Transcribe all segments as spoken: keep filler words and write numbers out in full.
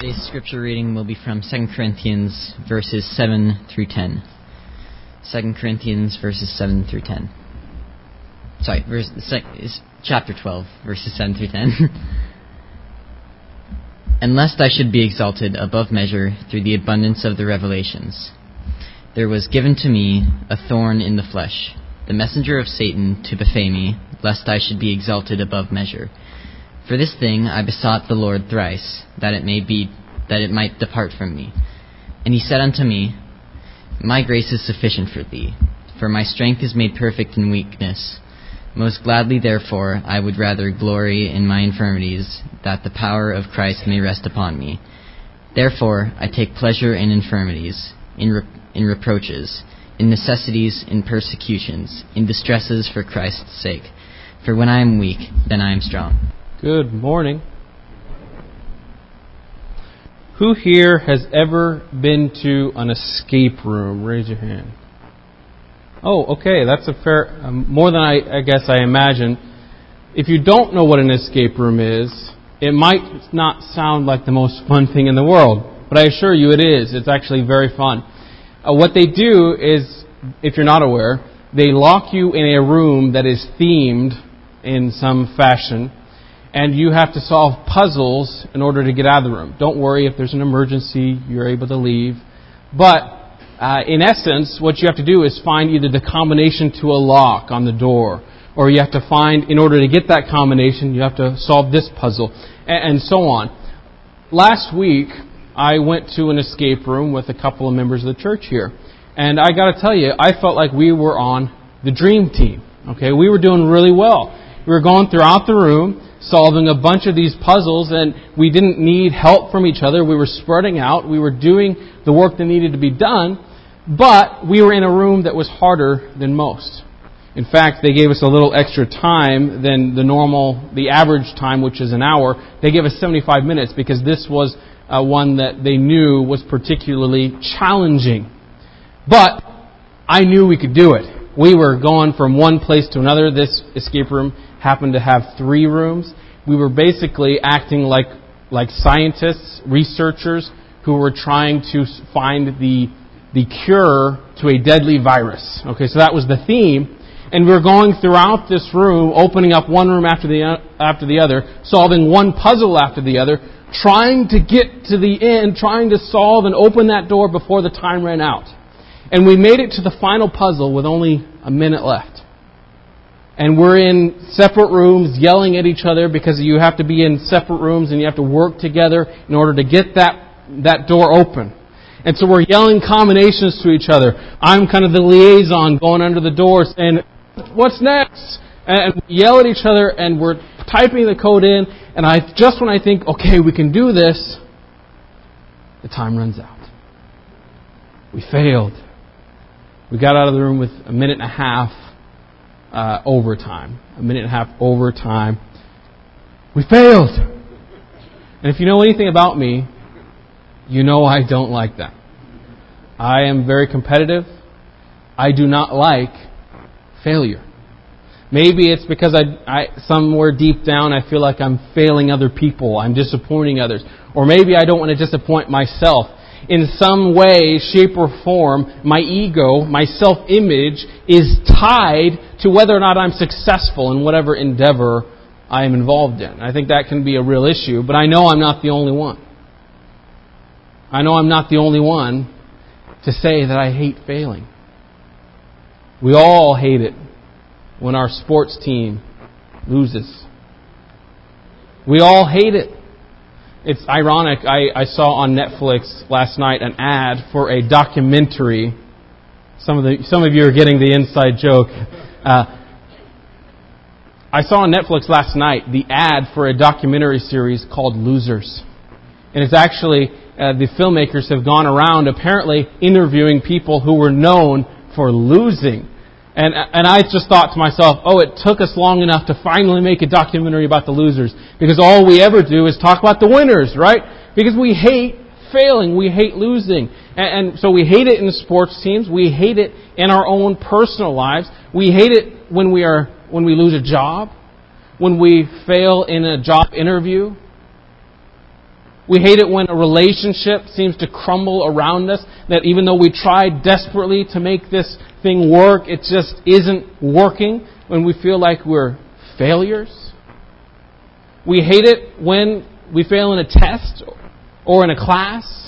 Today's scripture reading will be from Second Corinthians verses seven through ten. Second Corinthians verses seven through ten. Sorry, verse, is chapter twelve, verses seven through ten. And lest I should be exalted above measure through the abundance of the revelations, there was given to me a thorn in the flesh, the messenger of Satan to buffet me, lest I should be exalted above measure. For this thing I besought the Lord thrice, that it may be, that it might depart from me. And he said unto me, My grace is sufficient for thee, for my strength is made perfect in weakness. Most gladly, therefore, I would rather glory in my infirmities, that the power of Christ may rest upon me. Therefore, I take pleasure in infirmities, in, re- in reproaches, in necessities, in persecutions, in distresses for Christ's sake. For when I am weak, then I am strong. Good morning. Who here has ever been to an escape room? Raise your hand. Oh, okay, that's a fair, um, more than I, I guess I imagine. If you don't know what an escape room is, it might not sound like the most fun thing in the world, but I assure you it is. It's actually very fun. Uh, what they do is, if you're not aware, they lock you in a room that is themed in some fashion, and you have to solve puzzles in order to get out of the room. Don't worry, if there's an emergency, you're able to leave. But Uh, in essence, what you have to do is find either the combination to a lock on the door, or you have to find, in order to get that combination, you have to solve this puzzle, and, and so on. Last week, I went to an escape room with a couple of members of the church here, and I got to tell you, I felt like we were on the dream team. Okay, we were doing really well. We were going throughout the room, solving a bunch of these puzzles, and we didn't need help from each other. We were spreading out. We were doing the work that needed to be done, but we were in a room that was harder than most. In fact, they gave us a little extra time than the normal, the average time, which is an hour. They gave us seventy-five minutes because this was uh, one that they knew was particularly challenging. But I knew we could do it. We were going from one place to another. This escape room happened to have three rooms. We were basically acting like like scientists, researchers who were trying to find the the cure to a deadly virus. Okay, so that was the theme. And we were going throughout this room, opening up one room after the after the other, solving one puzzle after the other, trying to get to the end, trying to solve and open that door before the time ran out. And we made it to the final puzzle with only a minute left. And we're in separate rooms yelling at each other because you have to be in separate rooms and you have to work together in order to get that, that door open. And so we're yelling combinations to each other. I'm kind of the liaison going under the door saying, what's next? And we yell at each other and we're typing the code in. And I just when I think, okay, we can do this, the time runs out. We failed. We got out of the room with a minute and a half uh, overtime. A minute and a half overtime. We failed. And if you know anything about me, you know I don't like that. I am very competitive. I do not like failure. Maybe it's because I, I, somewhere deep down I feel like I'm failing other people. I'm disappointing others. Or maybe I don't want to disappoint myself. In some way, shape or form, my ego, my self-image is tied to whether or not I'm successful in whatever endeavor I am involved in. I think that can be a real issue, but I know I'm not the only one. I know I'm not the only one to say that I hate failing. We all hate it when our sports team loses. We all hate it. It's ironic. I, I saw on Netflix last night an ad for a documentary. Some of the some of you are getting the inside joke. Uh, I saw on Netflix last night the ad for a documentary series called Losers. And it's actually, uh, the filmmakers have gone around apparently interviewing people who were known for losing. And and I just thought to myself, oh, it took us long enough to finally make a documentary about the losers. Because all we ever do is talk about the winners, right? Because we hate failing. We hate losing. And, and so we hate it in sports teams. We hate it in our own personal lives. We hate it when we are when we lose a job. When we fail in a job interview. We hate it when a relationship seems to crumble around us, that even though we try desperately to make this thing work, it just isn't working, when we feel like we're failures. We hate it when we fail in a test or in a class.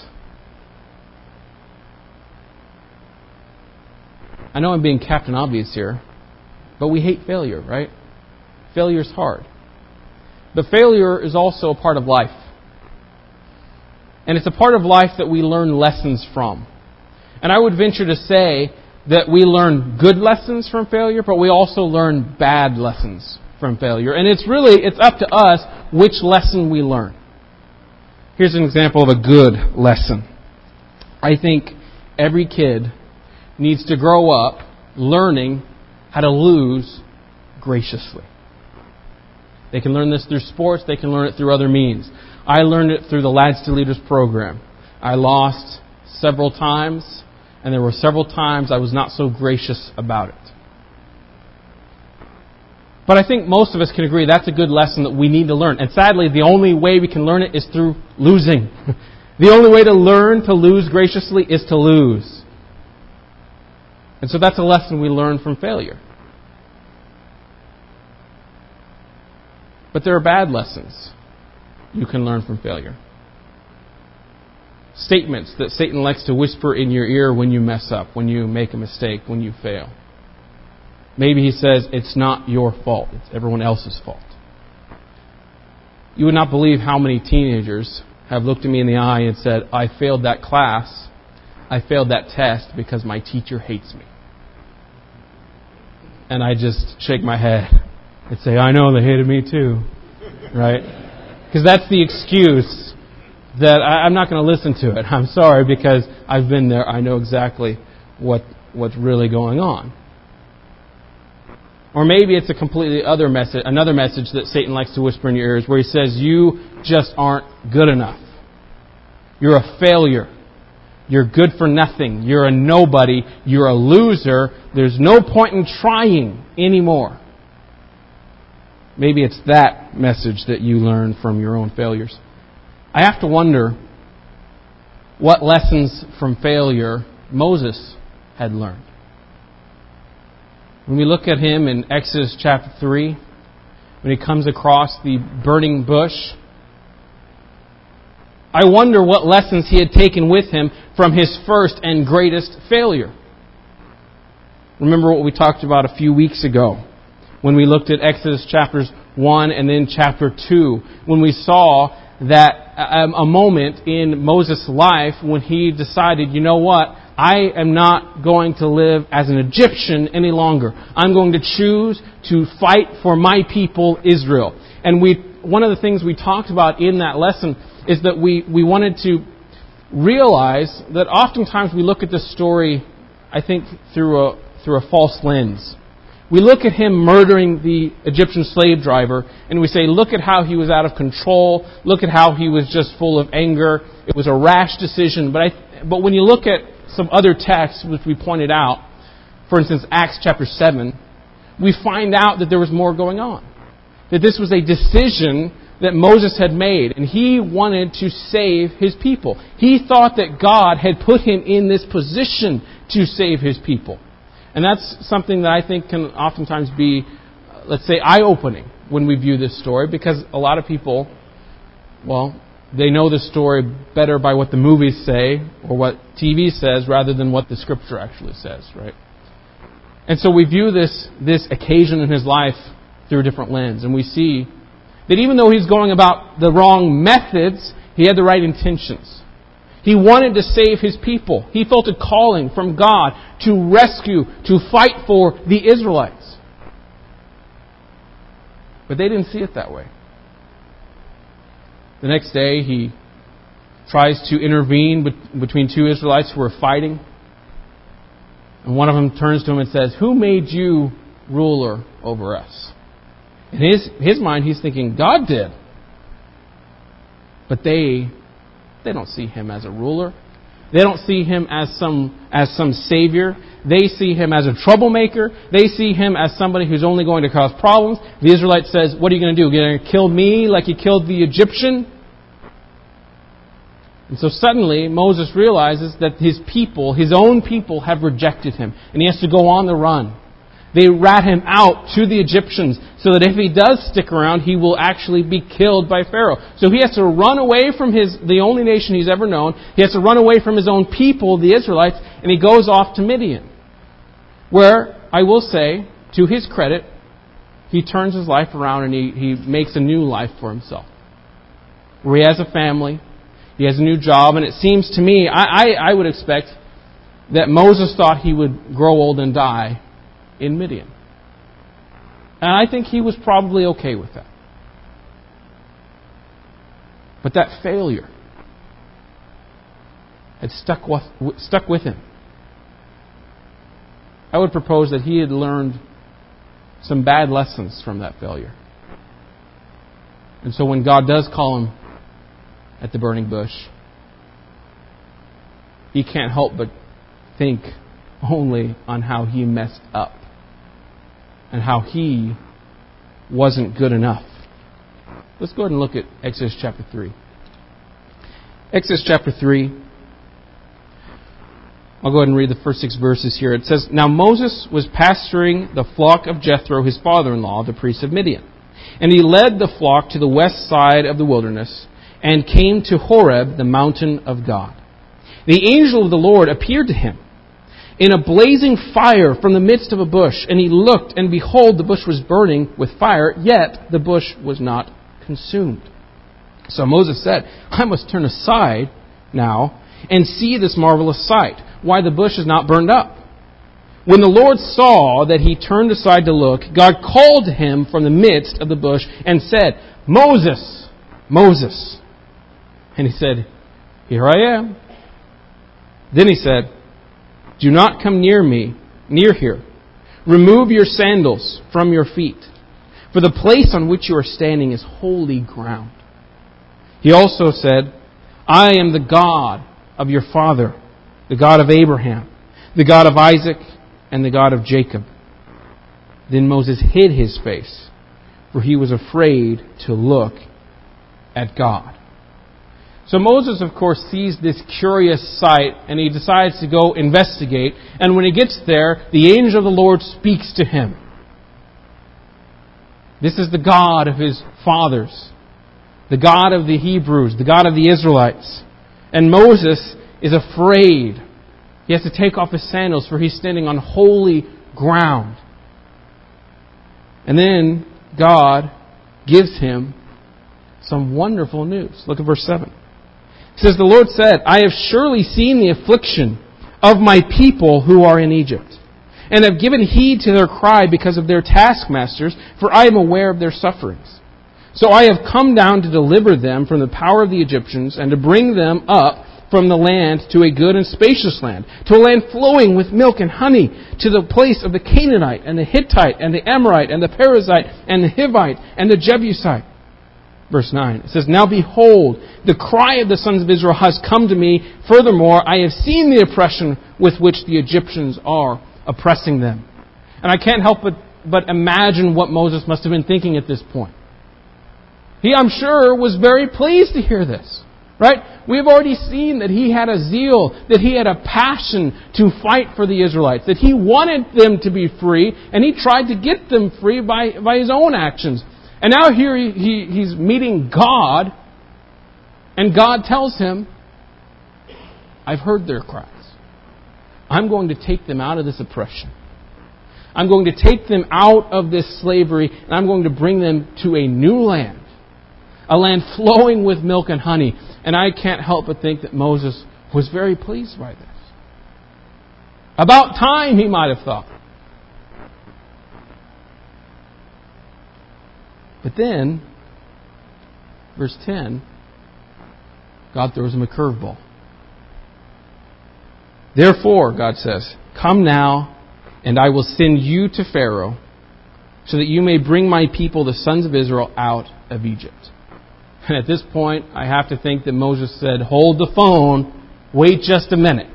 I know I'm being Captain Obvious here, but we hate failure, right? Failure's hard. But failure is also a part of life. And it's a part of life that we learn lessons from. And I would venture to say that we learn good lessons from failure, but we also learn bad lessons from failure. And it's really, it's up to us which lesson we learn. Here's an example of a good lesson. I think every kid needs to grow up learning how to lose graciously. They can learn this through sports. They can learn it through other means. I learned it through the Lads to Leaders program. I lost several times, and there were several times I was not so gracious about it. But I think most of us can agree that's a good lesson that we need to learn. And sadly, the only way we can learn it is through losing. The only way to learn to lose graciously is to lose. And so that's a lesson we learn from failure. But there are bad lessons you can learn from failure. Statements that Satan likes to whisper in your ear when you mess up, when you make a mistake, when you fail. Maybe he says, it's not your fault, it's everyone else's fault. You would not believe how many teenagers have looked at me in the eye and said, I failed that class, I failed that test because my teacher hates me. And I just shake my head and say, I know, they hated me too. Right? Because that's the excuse that I, I'm not going to listen to it. I'm sorry, because I've been there. I know exactly what what's really going on. Or maybe it's a completely other message, another message that Satan likes to whisper in your ears, where he says, you just aren't good enough. You're a failure. You're good for nothing. You're a nobody. You're a loser. There's no point in trying anymore. Maybe it's that message that you learn from your own failures. I have to wonder what lessons from failure Moses had learned. When we look at him in Exodus chapter three, when he comes across the burning bush, I wonder what lessons he had taken with him from his first and greatest failure. Remember what we talked about a few weeks ago when we looked at Exodus chapters one and then chapter two, when we saw that a moment in Moses' life when he decided, you know what, I am not going to live as an Egyptian any longer. I'm going to choose to fight for my people, Israel. And we, one of the things we talked about in that lesson is that we, we wanted to realize that oftentimes we look at this story, I think, through a, through a false lens. We look at him murdering the Egyptian slave driver, and we say, look at how he was out of control. Look at how he was just full of anger. It was a rash decision. But I, but when you look at some other texts, which we pointed out, for instance, Acts chapter seven, we find out that there was more going on. That this was a decision that Moses had made, and he wanted to save his people. He thought that God had put him in this position to save his people. And that's something that I think can oftentimes be, let's say, eye-opening when we view this story, because a lot of people, well, they know the story better by what the movies say or what T V says rather than what the Scripture actually says, right? And so we view this, this occasion in his life through a different lens, and we see that even though he's going about the wrong methods, he had the right intentions. He wanted to save his people. He felt a calling from God to rescue, to fight for the Israelites. But they didn't see it that way. The next day, he tries to intervene between two Israelites who are fighting. And one of them turns to him and says, who made you ruler over us? In his, his mind, he's thinking, God did. But they... They don't see him as a ruler. They don't see him as some as some savior. They see him as a troublemaker. They see him as somebody who's only going to cause problems. The Israelite says, what are you going to do? You're going to kill me like you killed the Egyptian? And so suddenly Moses realizes that his people, his own people, have rejected him. And he has to go on the run. They rat him out to the Egyptians so that if he does stick around, he will actually be killed by Pharaoh. So he has to run away from his the only nation he's ever known. He has to run away from his own people, the Israelites, and he goes off to Midian, where, I will say, to his credit, he turns his life around and he, he makes a new life for himself. Where he has a family, he has a new job, and it seems to me, I, I, I would expect that Moses thought he would grow old and die in Midian. And I think he was probably okay with that. But that failure had stuck with, stuck with him. I would propose that he had learned some bad lessons from that failure. And so when God does call him at the burning bush, he can't help but think only on how he messed up and how he wasn't good enough. Let's go ahead and look at Exodus chapter three. Exodus chapter three. I'll go ahead and read the first six verses here. It says, "Now Moses was pasturing the flock of Jethro, his father-in-law, the priest of Midian. And he led the flock to the west side of the wilderness and came to Horeb, the mountain of God. The angel of the Lord appeared to him in a blazing fire from the midst of a bush. And he looked, and behold, the bush was burning with fire, yet the bush was not consumed. So Moses said, I must turn aside now and see this marvelous sight, why the bush is not burned up. When the Lord saw that he turned aside to look, God called to him from the midst of the bush and said, Moses, Moses. And he said, Here I am. Then he said, Do not come near me, near here. Remove your sandals from your feet, for the place on which you are standing is holy ground. He also said, I am the God of your father, the God of Abraham, the God of Isaac, and the God of Jacob. Then Moses hid his face, for he was afraid to look at God. So Moses, of course, sees this curious sight, and he decides to go investigate. And when he gets there, the angel of the Lord speaks to him. This is the God of his fathers, the God of the Hebrews, the God of the Israelites. And Moses is afraid. He has to take off his sandals, for he's standing on holy ground. And then God gives him some wonderful news. Look at verse seven. It says, The Lord said, I have surely seen the affliction of my people who are in Egypt, and have given heed to their cry because of their taskmasters, for I am aware of their sufferings. So I have come down to deliver them from the power of the Egyptians, and to bring them up from the land to a good and spacious land, to a land flowing with milk and honey, to the place of the Canaanite, and the Hittite, and the Amorite, and the Perizzite, and the Hivite, and the Jebusite. Verse nine, it says, Now behold, the cry of the sons of Israel has come to me. Furthermore, I have seen the oppression with which the Egyptians are oppressing them. And I can't help but, but imagine what Moses must have been thinking at this point. He, I'm sure, was very pleased to hear this. Right? We've already seen that he had a zeal, that he had a passion to fight for the Israelites, that he wanted them to be free, and he tried to get them free by, by his own actions. And now here he, he, he's meeting God, and God tells him, I've heard their cries. I'm going to take them out of this oppression. I'm going to take them out of this slavery, and I'm going to bring them to a new land. A land flowing with milk and honey. And I can't help but think that Moses was very pleased by this. About time, he might have thought. But then, verse ten, God throws him a curveball. Therefore, God says, Come now, and I will send you to Pharaoh, so that you may bring my people, the sons of Israel, out of Egypt. And at this point, I have to think that Moses said, Hold the phone, wait just a minute.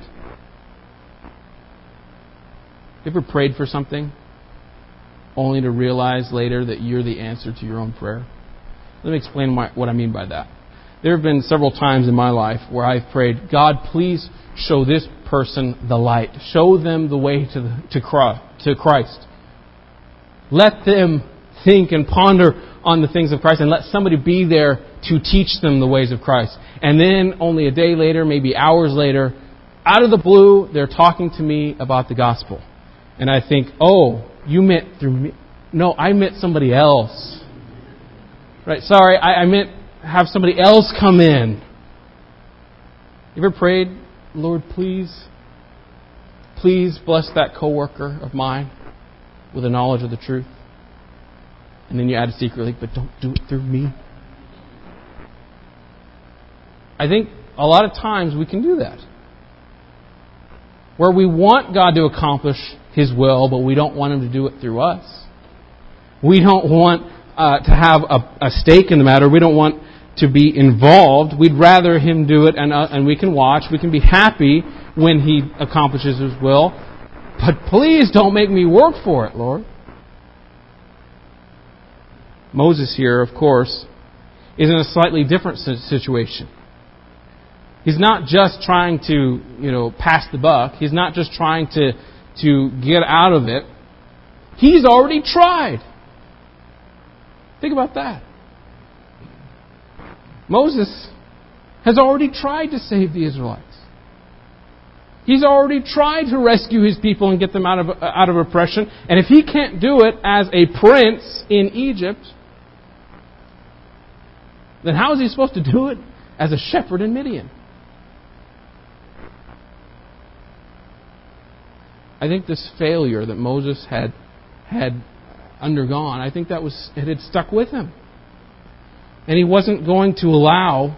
You ever prayed for something, only to realize later that you're the answer to your own prayer? Let me explain what I mean by that. There have been several times in my life where I've prayed, God, please show this person the light. Show them the way to the, to Christ. Let them think and ponder on the things of Christ, and let somebody be there to teach them the ways of Christ. And then only a day later, maybe hours later, out of the blue, they're talking to me about the gospel. And I think, oh, you meant through me. No, I meant somebody else. Right? Sorry, I, I meant have somebody else come in. You ever prayed, Lord, please, please bless that coworker of mine with a knowledge of the truth? And then you add secretly, but don't do it through me. I think a lot of times we can do that. Where we want God to accomplish His will, but we don't want Him to do it through us. We don't want uh, to have a, a stake in the matter. We don't want to be involved. We'd rather Him do it, and uh, and we can watch. We can be happy when He accomplishes His will. But please don't make me work for it, Lord. Moses here, of course, is in a slightly different situation. He's not just trying to, you know, pass the buck. He's not just trying to, to get out of it. He's already tried. Think about that. Moses has already tried to save the Israelites. He's already tried to rescue his people and get them out of, out of oppression. And if he can't do it as a prince in Egypt, then how is he supposed to do it as a shepherd in Midian? I think this failure that Moses had had undergone, I think that was it had stuck with him. And he wasn't going to allow,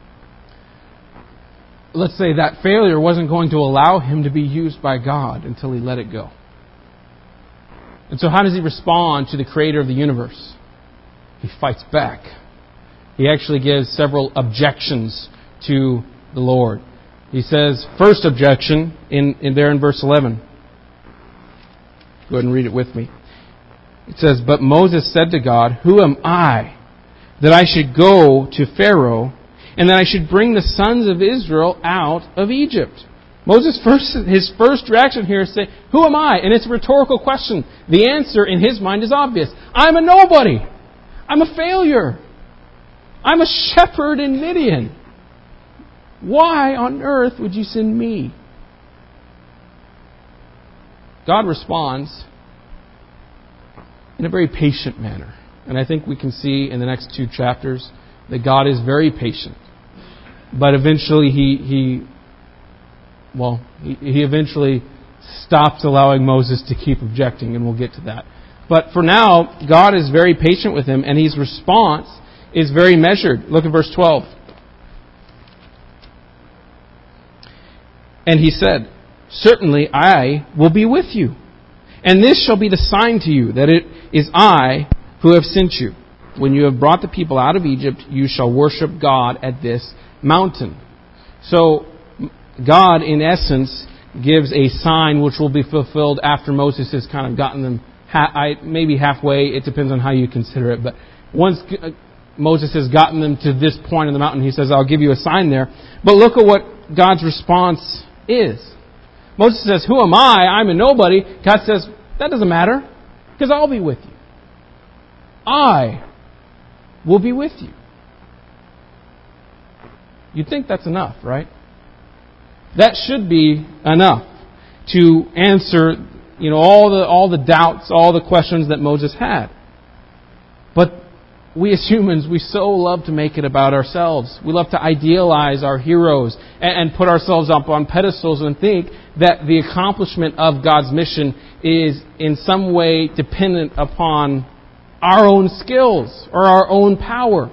let's say that failure wasn't going to allow him to be used by God until he let it go. And so how does he respond to the Creator of the universe? He fights back. He actually gives several objections to the Lord. He says, first objection, in, in there in verse eleven. Go ahead and read it with me. It says, but Moses said to God, who am I that I should go to Pharaoh and that I should bring the sons of Israel out of Egypt? Moses' first, his first reaction here is to say, who am I? And it's a rhetorical question. The answer in his mind is obvious. I'm a nobody. I'm a failure. I'm a shepherd in Midian. Why on earth would you send me? God responds in a very patient manner. And I think we can see in the next two chapters that God is very patient. But eventually he, he well, he, he eventually stops allowing Moses to keep objecting, and we'll get to that. But for now, God is very patient with him, and his response is very measured. Look at verse twelve. And he said, certainly I will be with you. And this shall be the sign to you that it is I who have sent you. When you have brought the people out of Egypt, you shall worship God at this mountain. So God, in essence, gives a sign which will be fulfilled after Moses has kind of gotten them ha- I, maybe halfway. It depends on how you consider it. But once Moses has gotten them to this point on the mountain, he says, I'll give you a sign there. But look at what God's response is. Moses says, who am I? I'm a nobody. God says, that doesn't matter, because I'll be with you. I will be with you. You'd think that's enough, right? That should be enough to answer, you know, all the all the doubts, all the questions that Moses had. But we as humans, we so love to make it about ourselves. We love to idealize our heroes and, and put ourselves up on pedestals and think that the accomplishment of God's mission is in some way dependent upon our own skills or our own power.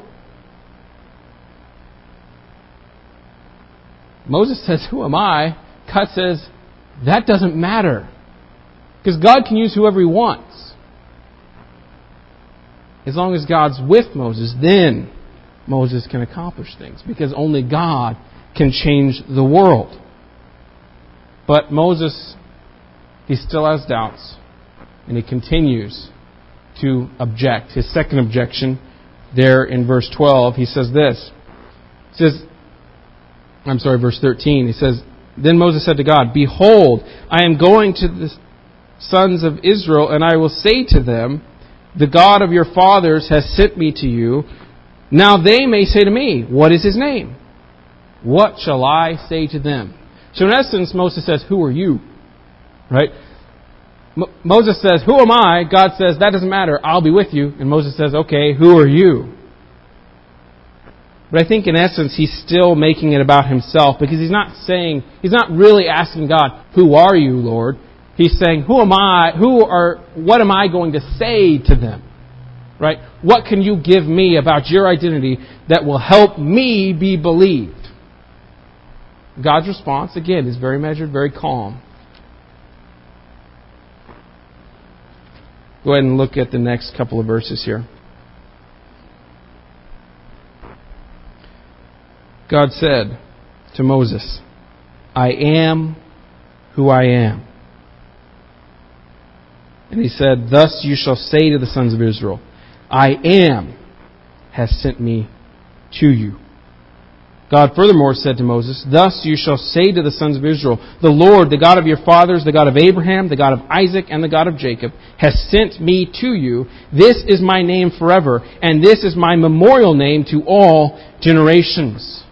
Moses says, who am I? God says, that doesn't matter. Because God can use whoever He wants. As long as God's with Moses, then Moses can accomplish things. Because only God can change the world. But Moses, he still has doubts. And he continues to object. His second objection, there in verse twelve, he says this. It says, I'm sorry, verse thirteen. He says, Then Moses said to God, Behold, I am going to the sons of Israel, and I will say to them, The God of your fathers has sent me to you. Now they may say to me, What is his name? What shall I say to them? So in essence, Moses says, Who are you? Right? M- Moses says, Who am I? God says, That doesn't matter. I'll be with you. And Moses says, Okay, who are you? But I think in essence, he's still making it about himself, because he's not saying, he's not really asking God, Who are you, Lord? He's saying, Who am I? Who are, what am I going to say to them? Right? What can you give me about your identity that will help me be believed? God's response, again, is very measured, very calm. Go ahead and look at the next couple of verses here. God said to Moses, I am who I am. And he said, Thus you shall say to the sons of Israel, I am has sent me to you. God furthermore said to Moses, Thus you shall say to the sons of Israel, The Lord, the God of your fathers, the God of Abraham, the God of Isaac, and the God of Jacob, has sent me to you. This is my name forever, and this is my memorial name to all generations.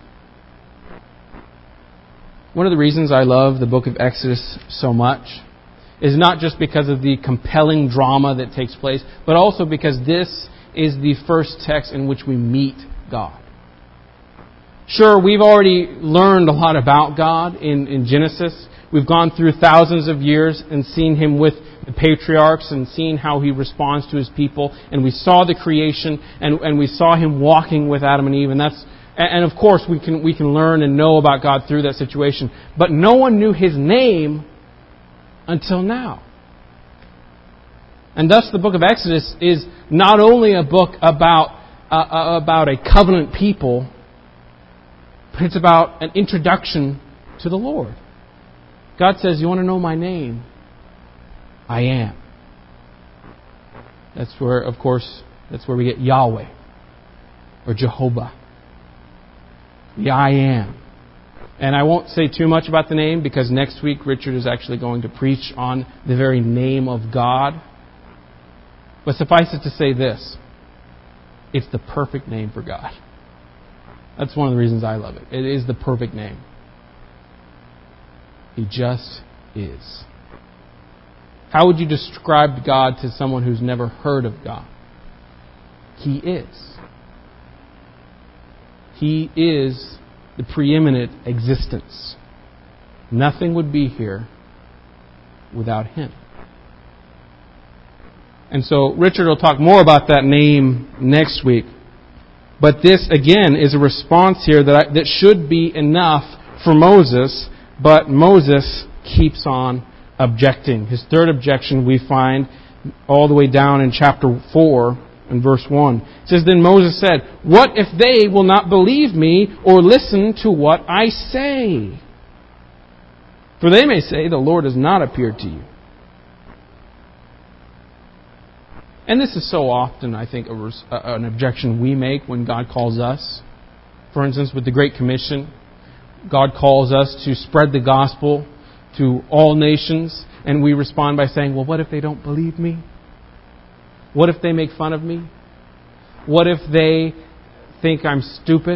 One of the reasons I love the book of Exodus so much is not just because of the compelling drama that takes place, but also because this is the first text in which we meet God. Sure, we've already learned a lot about God in, in Genesis. We've gone through thousands of years and seen Him with the patriarchs and seen how He responds to His people. And we saw the creation and, and we saw Him walking with Adam and Eve. And that's and of course we can we can learn and know about God through that situation. But no one knew His name until now. And thus the book of Exodus is not only a book about uh, about a covenant people, but it's about an introduction to the Lord. God says, you want to know my name? I am. That's where, of course, that's where we get Yahweh or Jehovah. The I am. And I won't say too much about the name because next week Richard is actually going to preach on the very name of God. But suffice it to say this. It's the perfect name for God. That's one of the reasons I love it. It is the perfect name. He just is. How would you describe God to someone who's never heard of God? He is. He is the preeminent existence. Nothing would be here without Him. And so Richard will talk more about that name next week. But this, again, is a response here that I, that should be enough for Moses, but Moses keeps on objecting. His third objection we find all the way down in chapter four and verse one. It says, Then Moses said, What if they will not believe me or listen to what I say? For they may say, The Lord has not appeared to you. And this is so often, I think, a, an objection we make when God calls us. For instance, with the Great Commission, God calls us to spread the gospel to all nations, and we respond by saying, well, what if they don't believe me? What if they make fun of me? What if they think I'm stupid?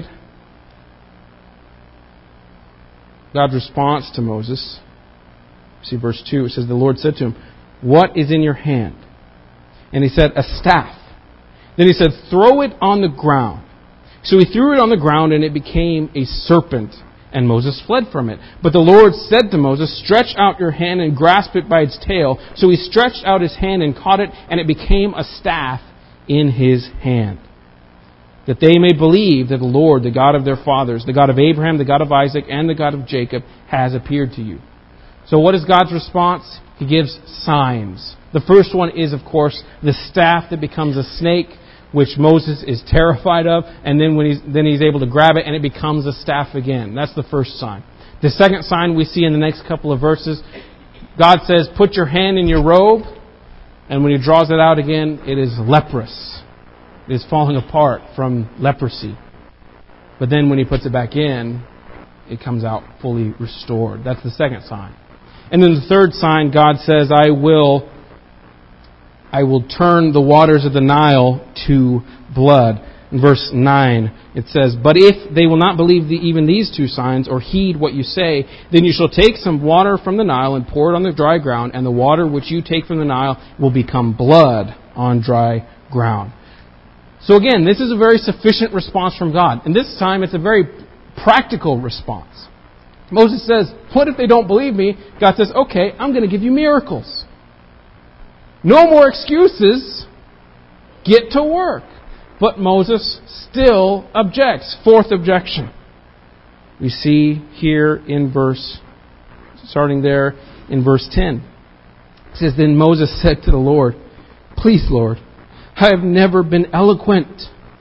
God's response to Moses, see verse two, it says, The Lord said to him, What is in your hand? And he said, A staff. Then he said, Throw it on the ground. So he threw it on the ground, and it became a serpent. And Moses fled from it. But the Lord said to Moses, Stretch out your hand and grasp it by its tail. So he stretched out his hand and caught it, and it became a staff in his hand. That they may believe that the Lord, the God of their fathers, the God of Abraham, the God of Isaac, and the God of Jacob, has appeared to you. So what is God's response? He gives signs. The first one is, of course, the staff that becomes a snake, which Moses is terrified of, and then when he's then he's able to grab it and it becomes a staff again. That's the first sign. The second sign we see in the next couple of verses, God says, Put your hand in your robe, and when He draws it out again, it is leprous. It is falling apart from leprosy. But then when he puts it back in, it comes out fully restored. That's the second sign. And then the third sign, God says, I will, I will turn the waters of the Nile to blood. In verse nine, it says, but if they will not believe the, even these two signs, or heed what you say, then you shall take some water from the Nile and pour it on the dry ground, and the water which you take from the Nile will become blood on dry ground. So again, this is a very sufficient response from God. And this time it's a very practical response. Moses says, what if they don't believe me? God says, okay, I'm going to give you miracles. No more excuses. Get to work. But Moses still objects. Fourth objection. We see here in verse, starting there in verse ten. It says, then Moses said to the Lord, please, Lord, I have never been eloquent,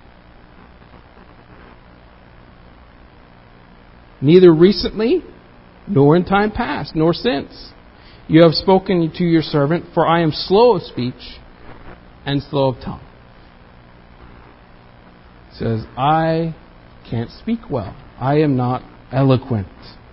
neither recently, nor in time past, nor since. You have spoken to your servant, for I am slow of speech and slow of tongue. It says, I can't speak well. I am not eloquent.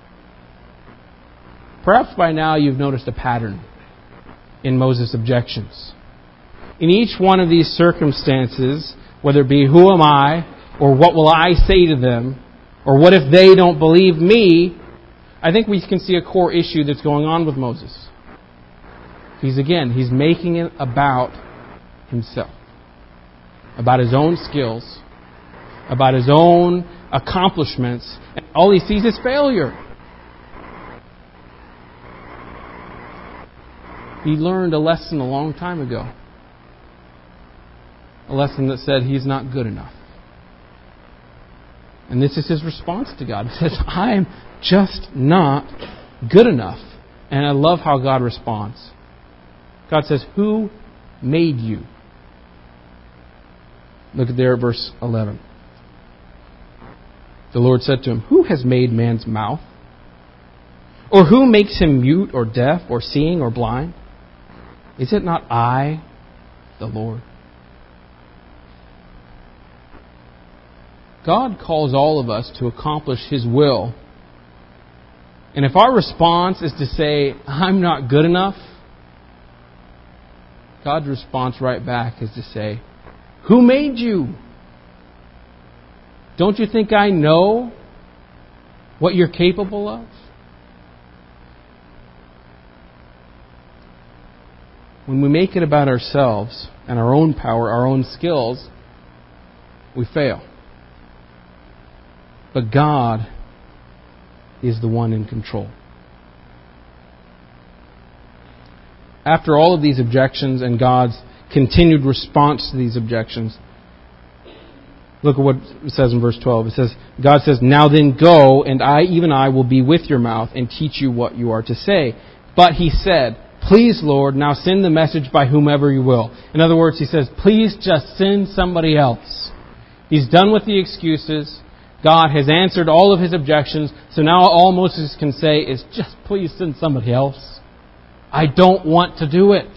Perhaps by now you've noticed a pattern in Moses' objections. In each one of these circumstances, whether it be who am I, or what will I say to them, or what if they don't believe me, I think we can see a core issue that's going on with Moses. He's again, he's making it about himself, about his own skills, about his own accomplishments, and all he sees is failure. He learned a lesson a long time ago. A lesson that said he's not good enough. And this is his response to God. He says, I'm just not good enough. And I love how God responds. God says, who made you? Look at there at verse eleven. The Lord said to him, who has made man's mouth? Or who makes him mute or deaf or seeing or blind? Is it not I, the Lord? God calls all of us to accomplish His will. And if our response is to say, I'm not good enough, God's response right back is to say, who made you? Don't you think I know what you're capable of? When we make it about ourselves and our own power, our own skills, we fail. But God is the one in control. After all of these objections and God's continued response to these objections, look at what it says in verse twelve. It says, God says, now then go, and I, even I, will be with your mouth and teach you what you are to say. But he said, please, Lord, now send the message by whomever you will. In other words, he says, please just send somebody else. He's done with the excuses. God has answered all of his objections. So now all Moses can say is, just please send somebody else. I don't want to do it.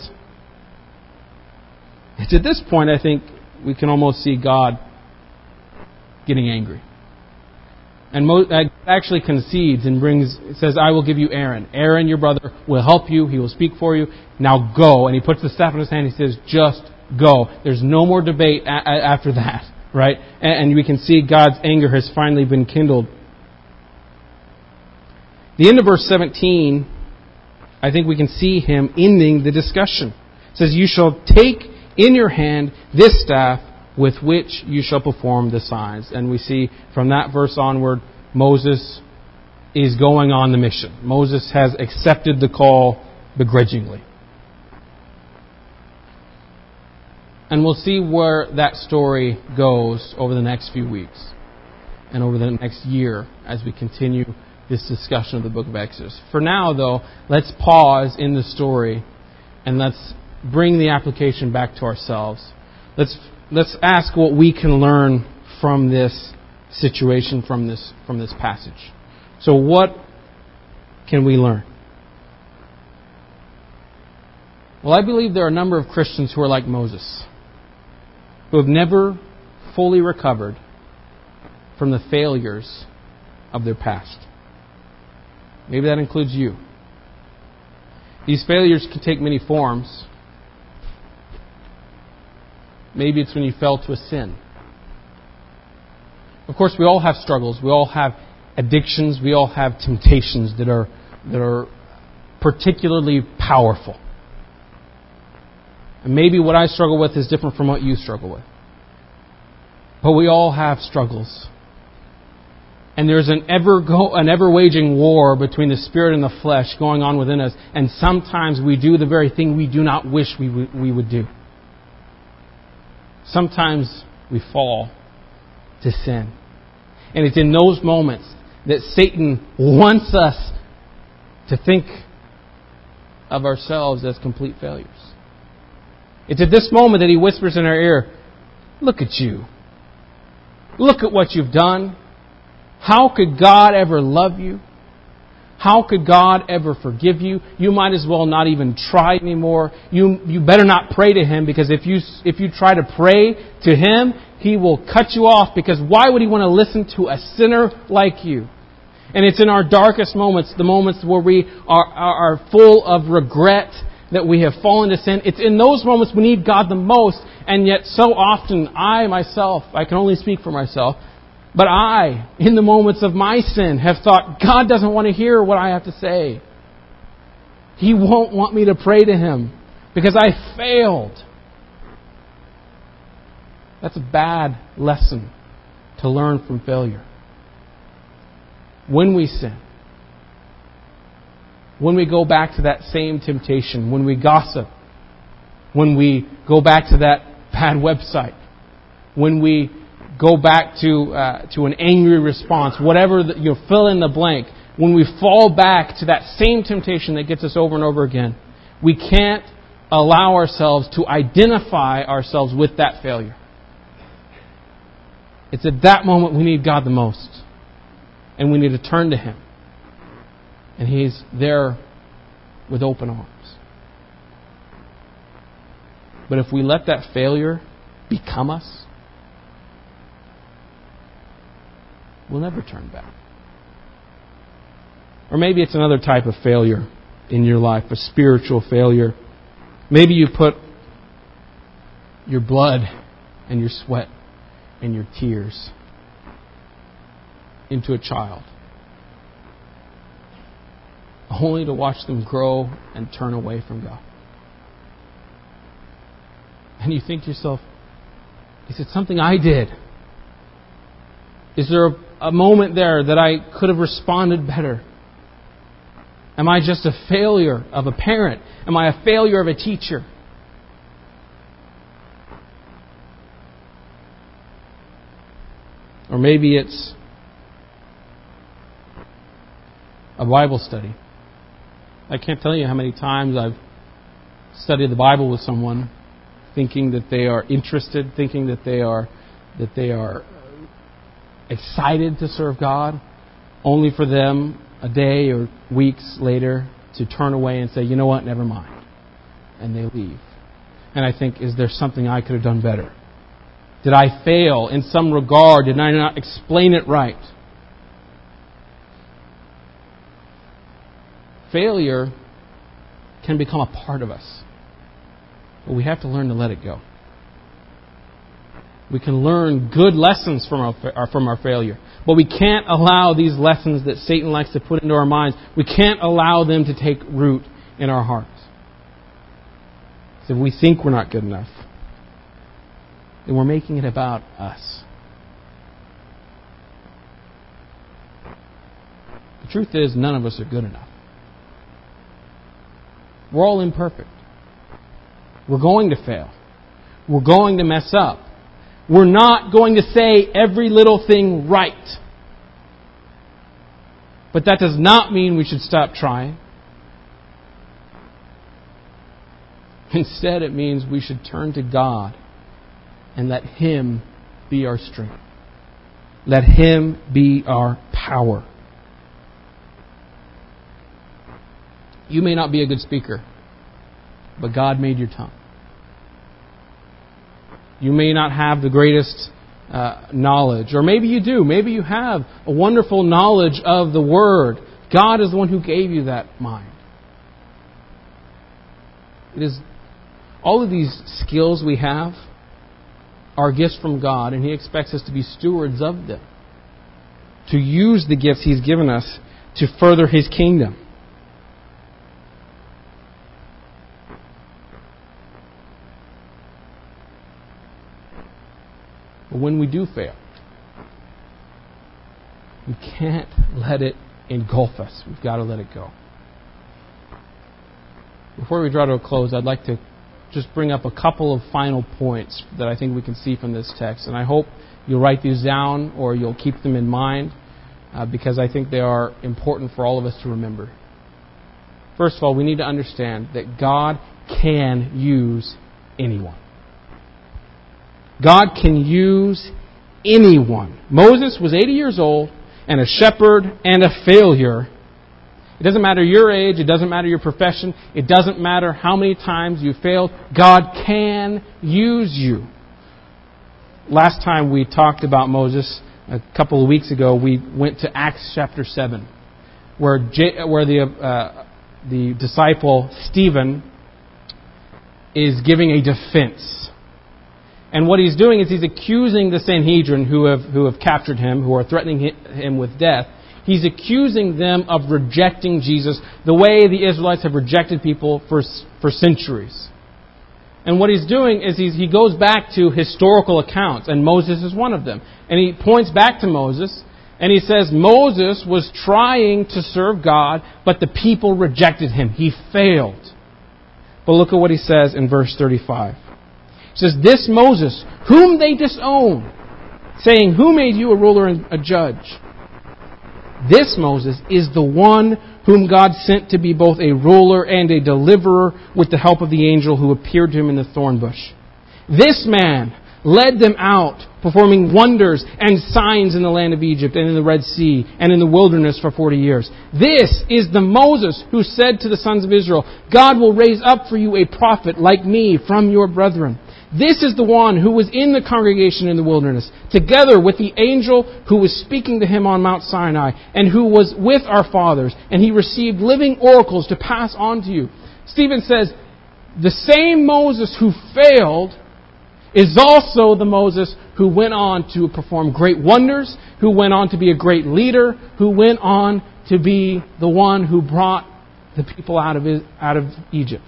It's at this point, I think, we can almost see God getting angry. And Mo- actually concedes and brings, says, I will give you Aaron. Aaron, your brother, will help you. He will speak for you. Now go. And he puts the staff in his hand. He says, just go. There's no more debate a- a- after that. Right? And, and we can see God's anger has finally been kindled. The end of verse seventeen, I think we can see him ending the discussion. It says, you shall take in your hand this staff with which you shall perform the signs. And we see from that verse onward, Moses is going on the mission. Moses has accepted the call begrudgingly. And we'll see where that story goes over the next few weeks and over the next year as we continue this discussion of the book of Exodus. For now, though, let's pause in the story and let's bring the application back to ourselves. Let's let's ask what we can learn from this situation, from this from this passage. So what can we learn? Well, I believe there are a number of Christians who are like Moses, who have never fully recovered from the failures of their past. Maybe that includes you. These failures can take many forms. Maybe it's when you fell to a sin. Of course, we all have struggles. We all have addictions. We all have temptations that are that are particularly powerful. And maybe what I struggle with is different from what you struggle with. But we all have struggles. And there's an ever go, an ever waging war between the spirit and the flesh going on within us. And sometimes we do the very thing we do not wish we would, we would do. Sometimes we fall to sin. And it's in those moments that Satan wants us to think of ourselves as complete failures. It's at this moment that he whispers in our ear, look at you. Look at what you've done. How could God ever love you? How could God ever forgive you? You might as well not even try anymore. You you better not pray to Him, because if you if you try to pray to Him, He will cut you off, because why would He want to listen to a sinner like you? And it's in our darkest moments, the moments where we are, are, are full of regret that we have fallen to sin. It's in those moments we need God the most. And yet so often I myself, I can only speak for myself, but I, in the moments of my sin, have thought, God doesn't want to hear what I have to say. He won't want me to pray to Him because I failed. That's a bad lesson to learn from failure. When we sin, when we go back to that same temptation, when we gossip, when we go back to that bad website, when we go back to uh, to an angry response, whatever, the, you know, fill in the blank, when we fall back to that same temptation that gets us over and over again, we can't allow ourselves to identify ourselves with that failure. It's at that moment we need God the most. And we need to turn to Him. And He's there with open arms. But if we let that failure become us, we'll never turn back. Or maybe it's another type of failure in your life, a spiritual failure. Maybe you put your blood and your sweat and your tears into a child, only to watch them grow and turn away from God. And you think to yourself, is it something I did? Is there a, a moment there that I could have responded better? Am I just a failure of a parent? Am I a failure of a teacher? Or maybe it's a Bible study. I can't tell you how many times I've studied the Bible with someone, thinking that they are interested, thinking that they are that they are excited to serve God, only for them a day or weeks later to turn away and say, you know what, never mind. And they leave. And I think, is there something I could have done better? Did I fail in some regard? Did I not explain it right? Failure can become a part of us. But we have to learn to let it go. We can learn good lessons from our, from our failure. But we can't allow these lessons that Satan likes to put into our minds, we can't allow them to take root in our hearts. So if we think we're not good enough, then we're making it about us. The truth is, none of us are good enough. We're all imperfect. We're going to fail. We're going to mess up. We're not going to say every little thing right. But that does not mean we should stop trying. Instead, it means we should turn to God and let Him be our strength. Let Him be our power. You may not be a good speaker, but God made your tongue. You may not have the greatest uh, knowledge. Or maybe you do. Maybe you have a wonderful knowledge of the Word. God is the one who gave you that mind. It is all of these skills we have are gifts from God, and He expects us to be stewards of them, to use the gifts He's given us to further His kingdom. But when we do fail, we can't let it engulf us. We've got to let it go. Before we draw to a close, I'd like to just bring up a couple of final points that I think we can see from this text. And I hope you'll write these down or you'll keep them in mind uh, because I think they are important for all of us to remember. First of all, we need to understand that God can use anyone. God can use anyone. Moses was eighty years old and a shepherd and a failure. It doesn't matter your age. It doesn't matter your profession. It doesn't matter how many times you failed. God can use you. Last time we talked about Moses, a couple of weeks ago, we went to Acts chapter seven, where J- where the uh, the disciple Stephen is giving a defense. And what he's doing is he's accusing the Sanhedrin who have who have captured him, who are threatening him with death. He's accusing them of rejecting Jesus the way the Israelites have rejected people for for centuries. And what he's doing is he's, he goes back to historical accounts, and Moses is one of them. And he points back to Moses, and he says Moses was trying to serve God, but the people rejected him. He failed. But look at what he says in verse thirty-five. He says, "This Moses, whom they disown, saying, 'Who made you a ruler and a judge?' This Moses is the one whom God sent to be both a ruler and a deliverer with the help of the angel who appeared to him in the thorn bush. This man led them out, performing wonders and signs in the land of Egypt and in the Red Sea and in the wilderness for forty years. This is the Moses who said to the sons of Israel, 'God will raise up for you a prophet like me from your brethren.' This is the one who was in the congregation in the wilderness, together with the angel who was speaking to him on Mount Sinai, and who was with our fathers, and he received living oracles to pass on to you." Stephen says, the same Moses who failed is also the Moses who went on to perform great wonders, who went on to be a great leader, who went on to be the one who brought the people out of out of Egypt.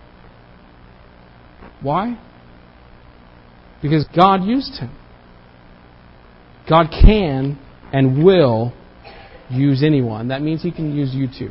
Why? Because God used him. God can and will use anyone. That means He can use you too.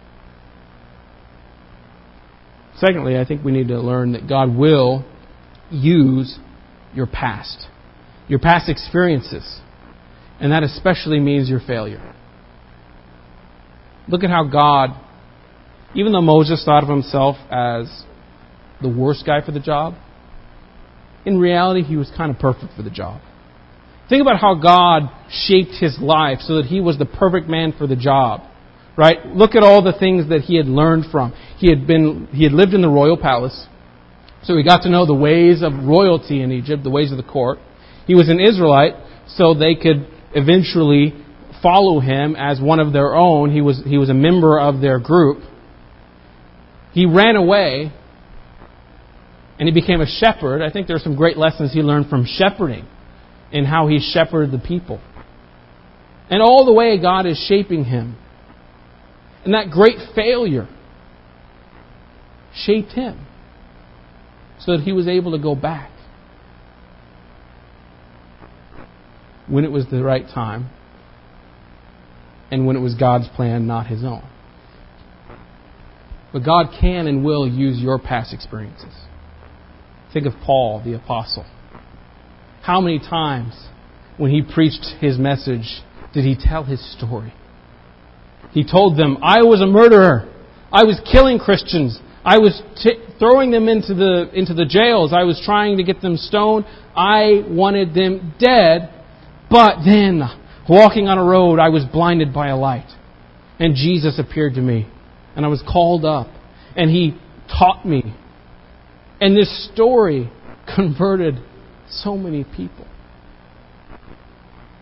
Secondly, I think we need to learn that God will use your past, your past experiences. And that especially means your failure. Look at how God, even though Moses thought of himself as the worst guy for the job, in reality, he was kind of perfect for the job. Think about how God shaped his life so that he was the perfect man for the job. Right? Look at all the things that he had learned from. He had been, he had lived in the royal palace, so he got to know the ways of royalty in Egypt, the ways of the court. He was an Israelite, so they could eventually follow him as one of their own. He was he was a member of their group. He ran away. And he became a shepherd. I think there are some great lessons he learned from shepherding in how he shepherded the people. And all the way God is shaping him. And that great failure shaped him so that he was able to go back when it was the right time and when it was God's plan, not his own. But God can and will use your past experiences. Think of Paul, the apostle. How many times when he preached his message did he tell his story? He told them, "I was a murderer. I was killing Christians. I was t- throwing them into the into the jails. I was trying to get them stoned. I wanted them dead. But then, walking on a road, I was blinded by a light. And Jesus appeared to me. And I was called up. And He taught me." And this story converted so many people.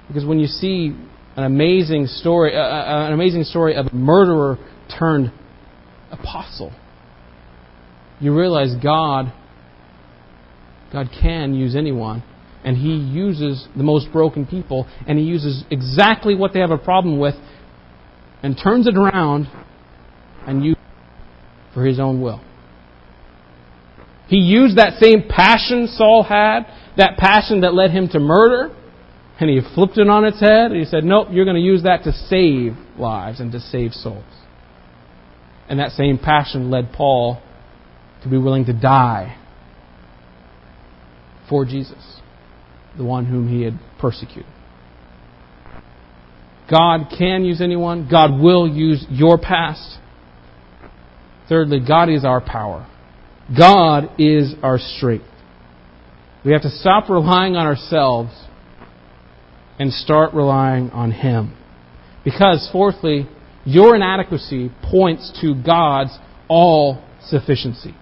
Because when you see an amazing story, uh, an amazing story of a murderer turned apostle, you realize God, God can use anyone, and He uses the most broken people, and He uses exactly what they have a problem with, and turns it around and uses it for His own will. He used that same passion Saul had, that passion that led him to murder, and He flipped it on its head, and He said, nope, you're going to use that to save lives and to save souls. And that same passion led Paul to be willing to die for Jesus, the one whom he had persecuted. God can use anyone. God will use your past. Thirdly, God is our power. God is our strength. We have to stop relying on ourselves and start relying on Him. Because, fourthly, your inadequacy points to God's all-sufficiency.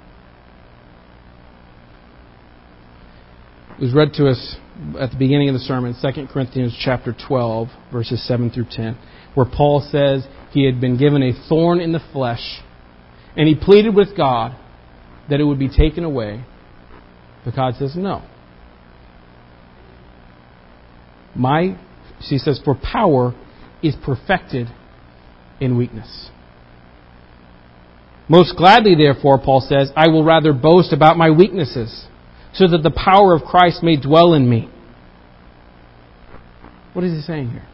It was read to us at the beginning of the sermon, Second Corinthians chapter twelve, verses seven through ten, where Paul says he had been given a thorn in the flesh, and he pleaded with God that it would be taken away. But God says, no. My, he says, for power is perfected in weakness. Most gladly, therefore, Paul says, I will rather boast about my weaknesses, so that the power of Christ may dwell in me. What is he saying here?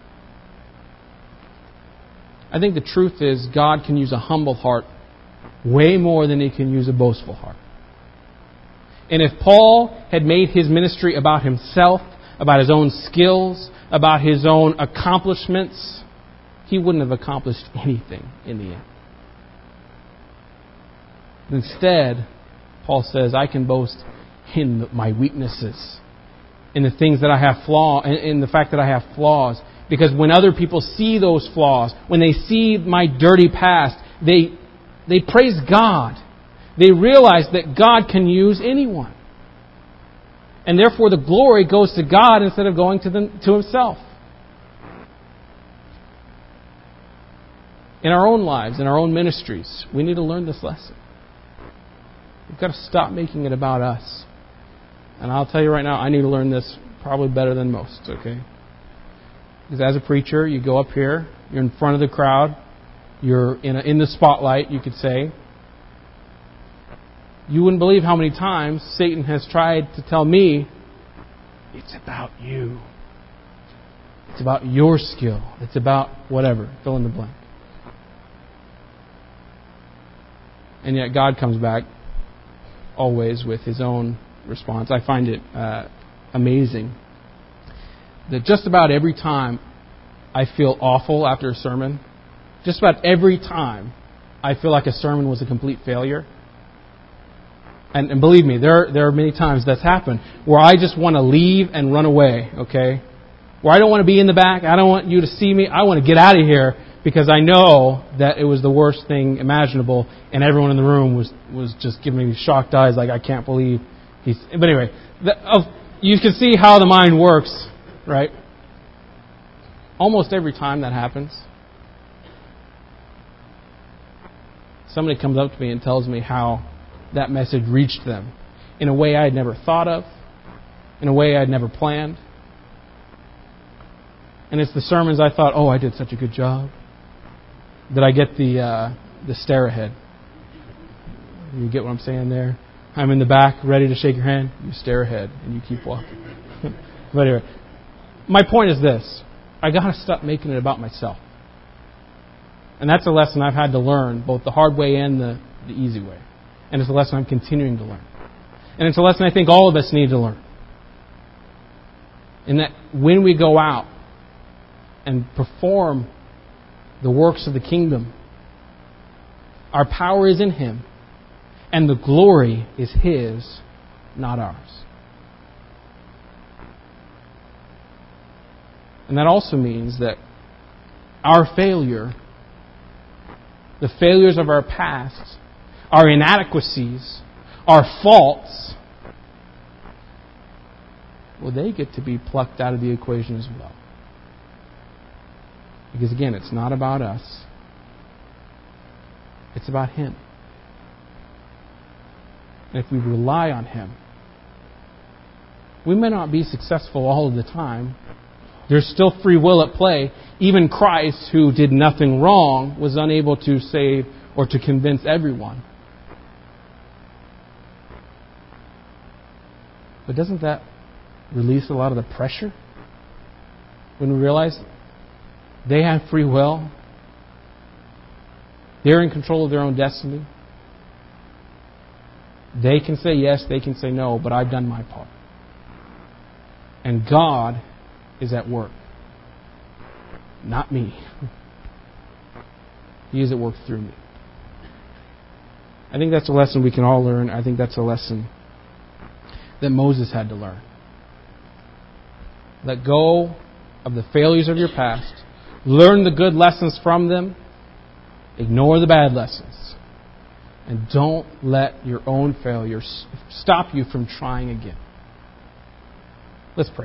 I think the truth is God can use a humble heart way more than He can use a boastful heart. And if Paul had made his ministry about himself, about his own skills, about his own accomplishments, he wouldn't have accomplished anything in the end. Instead, Paul says, I can boast in my weaknesses, in the things that I have flaw, in the fact that I have flaws. Because when other people see those flaws, when they see my dirty past, they they praise God. They realize that God can use anyone. And therefore the glory goes to God instead of going to them, to himself. In our own lives, in our own ministries, we need to learn this lesson. We've got to stop making it about us. And I'll tell you right now, I need to learn this probably better than most, okay? Because as a preacher, you go up here, you're in front of the crowd, you're in, a, in the spotlight, you could say. You wouldn't believe how many times Satan has tried to tell me, it's about you. It's about your skill. It's about whatever. Fill in the blank. And yet God comes back always with His own response. I find it uh, amazing that just about every time I feel awful after a sermon, just about every time I feel like a sermon was a complete failure. And, and believe me, there there are many times that's happened where I just want to leave and run away, okay? Where I don't want to be in the back, I don't want you to see me, I want to get out of here because I know that it was the worst thing imaginable and everyone in the room was, was just giving me shocked eyes like, I can't believe he's... But anyway, the, uh, you can see how the mind works, right? Almost every time that happens, somebody comes up to me and tells me how that message reached them in a way I had never thought of, in a way I had never planned. And it's the sermons I thought, oh, I did such a good job, that I get the uh, the stare ahead. You get what I'm saying there? I'm in the back, ready to shake your hand. You stare ahead, and you keep walking. But anyway, my point is this. I got to stop making it about myself. And that's a lesson I've had to learn, both the hard way and the, the easy way. And it's a lesson I'm continuing to learn. And it's a lesson I think all of us need to learn. In that when we go out and perform the works of the kingdom, our power is in Him, and the glory is His, not ours. And that also means that our failure, the failures of our past, our inadequacies, our faults, well, they get to be plucked out of the equation as well. Because again, it's not about us. It's about Him. And if we rely on Him, we may not be successful all of the time. There's still free will at play. Even Christ, who did nothing wrong, was unable to save or to convince everyone. But doesn't that release a lot of the pressure? When we realize they have free will, they're in control of their own destiny. They can say yes, they can say no, but I've done my part. And God is at work. Not me. He is at work through me. I think that's a lesson we can all learn. I think that's a lesson that Moses had to learn. Let go of the failures of your past. Learn the good lessons from them. Ignore the bad lessons. And don't let your own failures stop you from trying again. Let's pray.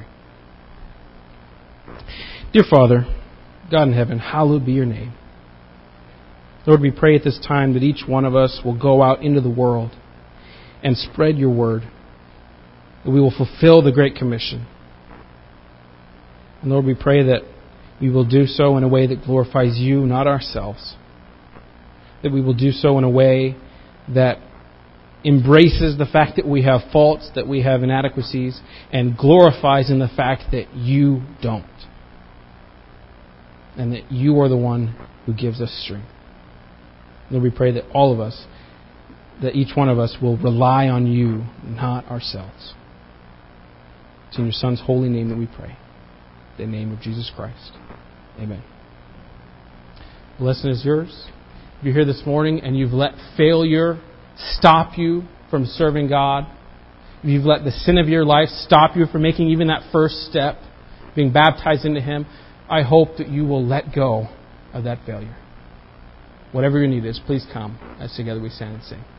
Dear Father, God in heaven, hallowed be your name. Lord, we pray at this time that each one of us will go out into the world and spread your word. That we will fulfill the Great Commission. And Lord, we pray that we will do so in a way that glorifies you, not ourselves. That we will do so in a way that embraces the fact that we have faults, that we have inadequacies, and glorifies in the fact that you don't. And that you are the one who gives us strength. Lord, we pray that all of us, that each one of us will rely on you, not ourselves. It's in your Son's holy name that we pray. In the name of Jesus Christ. Amen. The lesson is yours. If you're here this morning and you've let failure stop you from serving God, if you've let the sin of your life stop you from making even that first step, being baptized into Him, I hope that you will let go of that failure. Whatever your need is, please come as together we stand and sing.